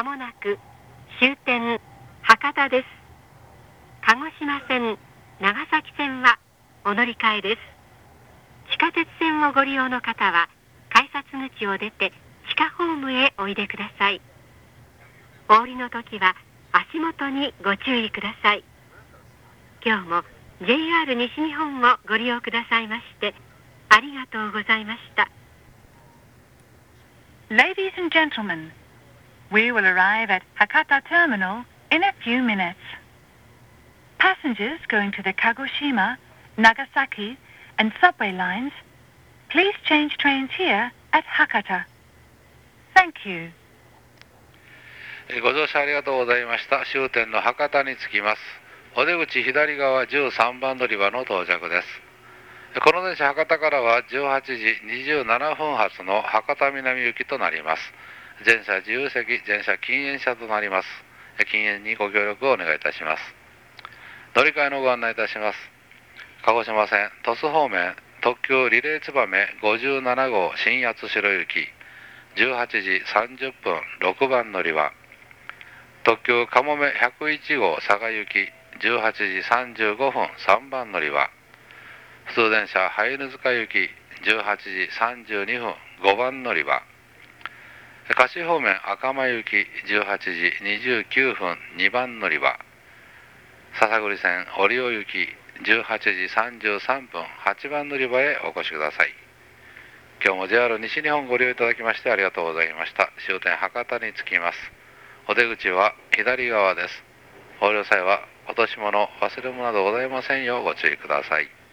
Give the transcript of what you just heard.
もなく終点博多です。鹿児島線、長崎線はお乗り換えです。地下鉄線をご利用の方は改札口を出て地下ホームへおいでください。お降りの時は足元にご注意ください。今日も JR 西日本をご利用くださいましてありがとうございました。 Ladies and gentlemen, we will arrive at Hakata Terminal in a few minutes. Passengers going to the Kagoshima, Nagasaki, and subway lines, please change trains here at Hakata. Thank you. ご乗車ありがとうございました。終点の博多に着きます。お出口左側13番乗り場の到着です。この電車博多からは18時27分発の博多南行きとなります。全車自由席、全車禁煙車となります。禁煙にご協力をお願いいたします。乗り換えのご案内いたします。鹿児島線鳥栖方面特急リレーつばめ57号新八代行き18時30分6番乗りは、特急かもめ101号佐賀行き18時35分3番乗りは、普通電車ハイヌ塚行き18時32分5番乗りは、香椎方面赤間行き18時29分2番乗りは、篠栗線折尾行き18時33分8番乗り場へお越しください。今日も JR 西日本ご利用いただきましてありがとうございました。終点博多に着きます。お出口は左側です。お降りの際は落とし物、忘れ物などございませんようご注意ください。